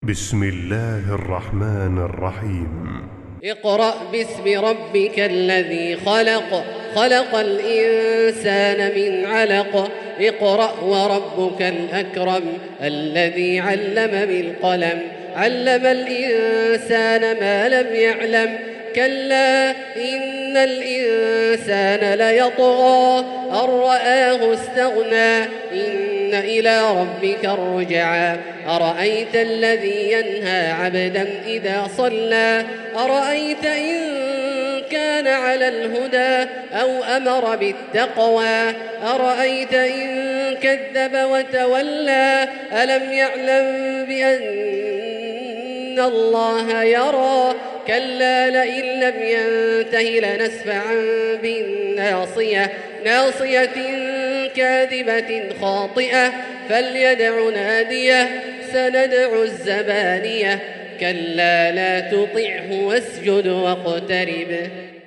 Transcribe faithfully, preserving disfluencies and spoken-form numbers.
بسم الله الرحمن الرحيم. اقرأ باسم ربك الذي خلق خلق الإنسان من علق اقرأ وربك الأكرم الذي علم بالقلم علم الإنسان ما لم يعلم كلا إن الإنسان ليطغى أن رآه استغنى إن إلى ربك الرجعى أرأيت الذي ينهى عبدا إذا صلى أرأيت إن كان على الهدى أو أمر بالتقوى أرأيت إن كذب وتولى ألم يعلم بأن الله يرى كلا لئن لم ينته لنسفعا بالناصية ناصية كاذبة خاطئة فليدع ناديه سندع الزبانية كلا لا تطعه واسجد واقترب.